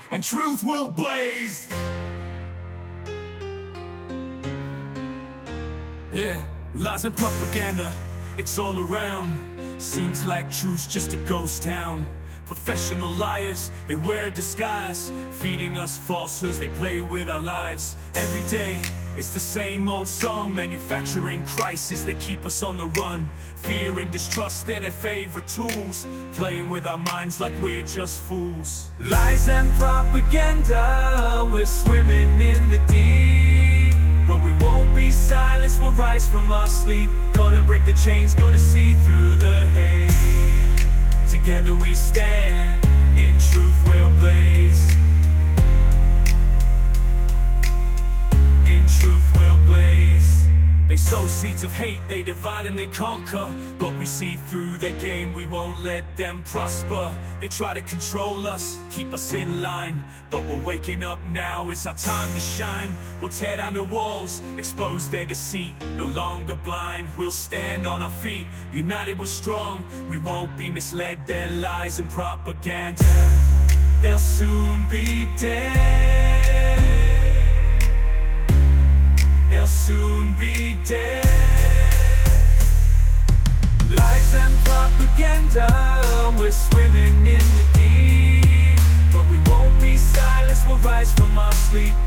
and truth will blaze. Yeah, lies and propaganda, it's all around. Seems like truth's just a ghost town. Professional liars, they wear a disguise, feeding us falsehoods, they play with our lives. Every day, it's the same old song. Manufacturing crisis, they keep us on the run. Fear and distrust, they're their favorite tools, playing with our minds like we're just fools. Lies and propaganda, we're swimming in the deep. But we won't be silenced, we'll rise from our sleep. Gonna break the chains, gonna see through the hate. Together we stand, in truth we'll blaze. In truth we'll blaze. They sow seeds of hate, they divide and they conquer. But we see through their game, we won't let them prosper. They try to control us, keep us in line. But we're waking up now, it's our time to shine. We'll tear down the walls, expose their deceit. No longer blind, we'll stand on our feet. United we're strong, we won't be misled. Their lies and propaganda, they'll soon be dead. They'll soon be dead. Lies and propaganda, we're swimming in the deep. But we won't be silenced, we'll rise from our sleep.